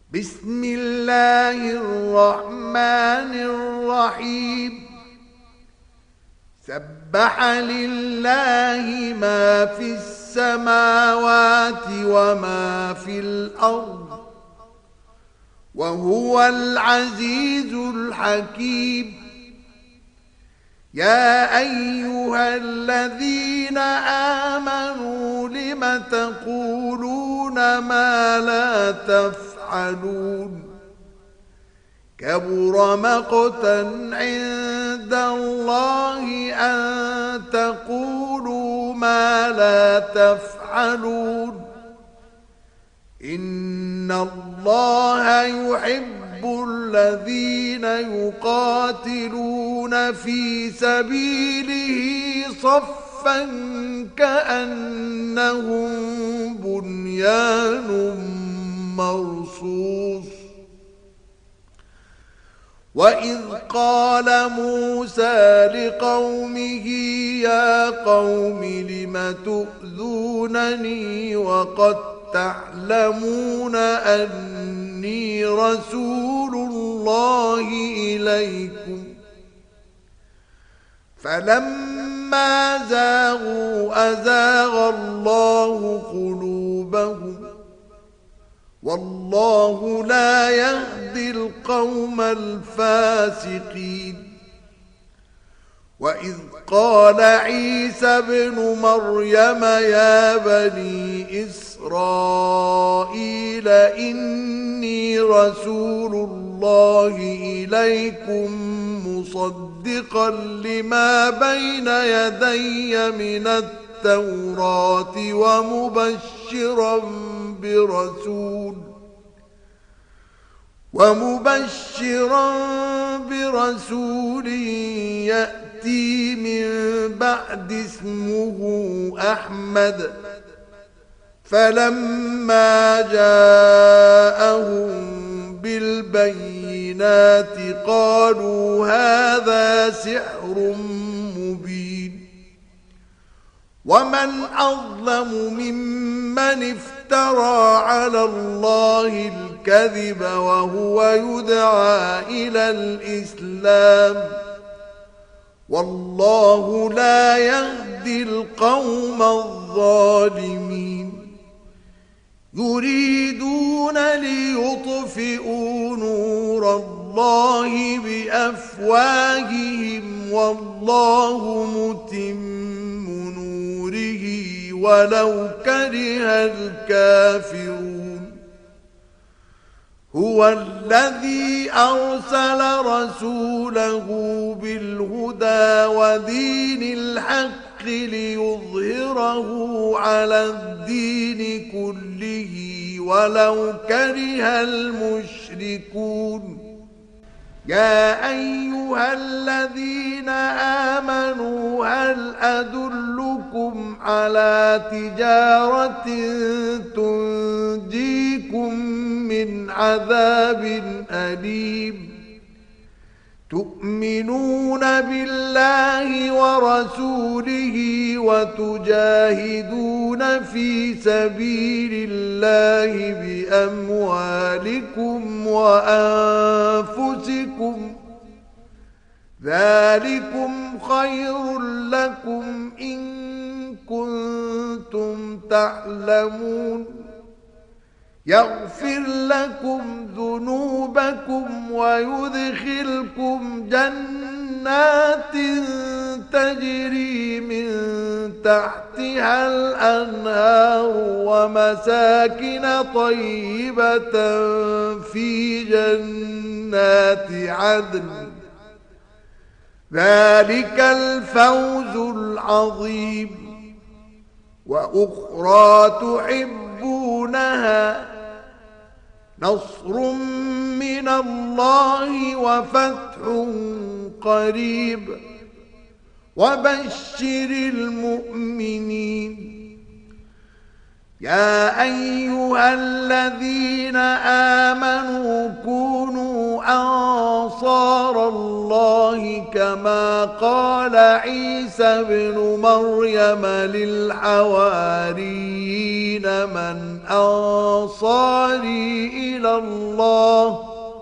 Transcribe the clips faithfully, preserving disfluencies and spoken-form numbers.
بسم الله الرحمن الرحيم. سبح لله ما في السماوات وما في الأرض وهو العزيز الحكيم. يا أيها الذين آمنوا لم تقولون ما لا تفعلون؟ كبر مقتا عند الله أن تقولوا ما لا تفعلون. إن الله يحب الذين يقاتلون في سبيله صفا كأنهم بنيان مرصوص. وإذ قال موسى لقومه يا قوم لم تؤذونني وقد تعلمون أني رسول الله إليكم؟ فلما زاغوا أزاغ الله قلوبهم والله لا يهدي القوم الفاسقين. وإذ قال عيسى ابن مريم يا بني إسرائيل إني رسول الله إليكم مصدقا لما بين يدي من التوراة ومبشرا برسول ومبشرا برسول يأتي من بعد اسمه أحمد. فلما جاءهم بالبينات قالوا هذا سحر مبين. ومن أظلم ممن افترى على الله الكذب وهو يدعى إلى الإسلام والله لا يهدي القوم الظالمين. يريدون ليطفئوا نور الله بأفواههم والله متم نوره ولو كره الكافرون. هو الذي أرسل رسوله بالهدى ودين الحق ليظهره على الدين كله ولو كره المشركون. يا أيها الذين آمنوا هل أدلكم على تجارة تنجيكم من عذاب أليم؟ تؤمنون بالله ورسوله وتجاهدون في سبيل الله بأموالكم وأنفسكم ذلكم خير لكم إن كنتم تعلمون. يغفر لكم ذنوبكم ويدخلكم جنات تجري من تحتها الأنهار ومساكن طيبة في جنات عدن. ذلك الفوز العظيم. وأخرى تحبونها نصر من الله وفتح قريب وبشر المؤمنين. يا أيها الذين آمنوا كونوا أنصار الله كما قال عيسى ابن مريم للحواريين من أنصاري إلى الله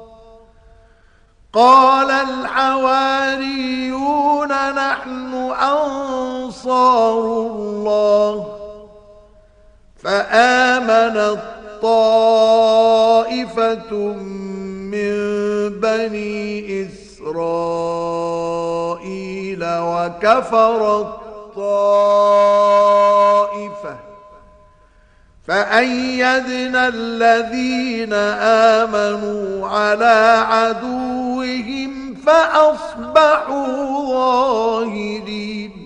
قال الحواريون نحن أنصار الله فآمنت طائفة من بني إسرائيل وكفرت طائفة فأيدنا الذين آمنوا على عدوهم فأصبحوا ظاهرين